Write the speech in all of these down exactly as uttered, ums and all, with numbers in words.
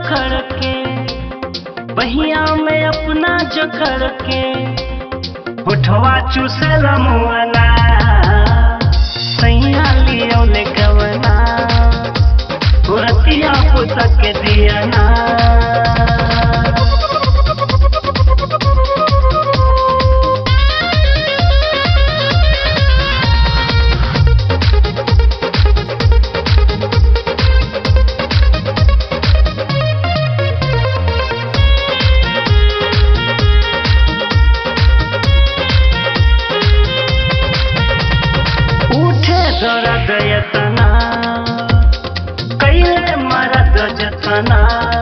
जखड़ के बहिया में अपना जखड़ के उठवा चूसला मुआना सैया लियो ले गवना रतिया पुतक दिया ना दर्द यतना कैले मरद जतना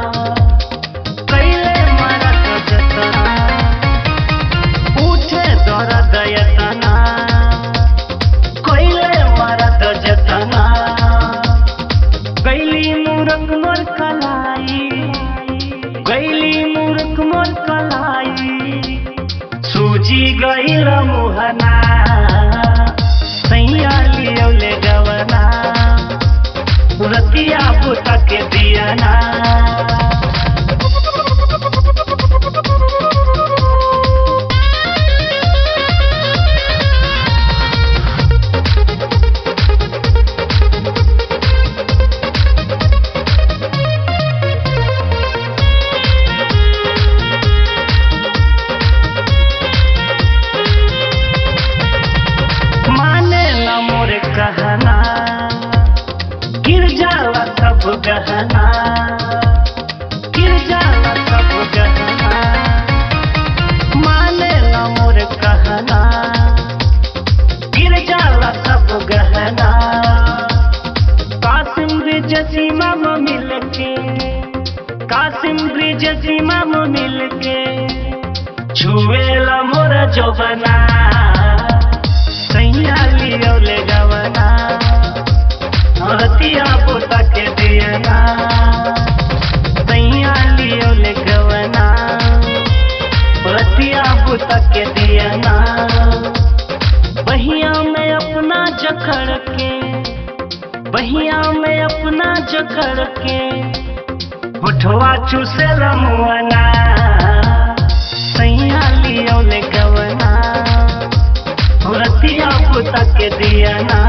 कैले मरद जतना उठे दर्द यतना कैले मरद जतना गैली मूरख मोर कलाई गैली मूरख मोर कलाई सूजी गैल मुहना सैया लियो ले गवना रतिया पुतक दिया ना कहना गिर जाला सब गहना गिर जाला सब गहना माने ना मोर कहना गिर जाला सब गहना कासिम ब्रिज सीमा में मिल के कासिम ब्रिज सीमा में मिल के छुएला मोर जौबना सैया लियो ले गवना रतिया पुतक दिया ना सैया लियो ले गवना रतिया पुतक दिया ना बहिया में अपना जखड़ के बहिया में अपना जखड़ के उठवा चूसला मुआना सैया लियो ले गवना रतिया पुतक दिया ना।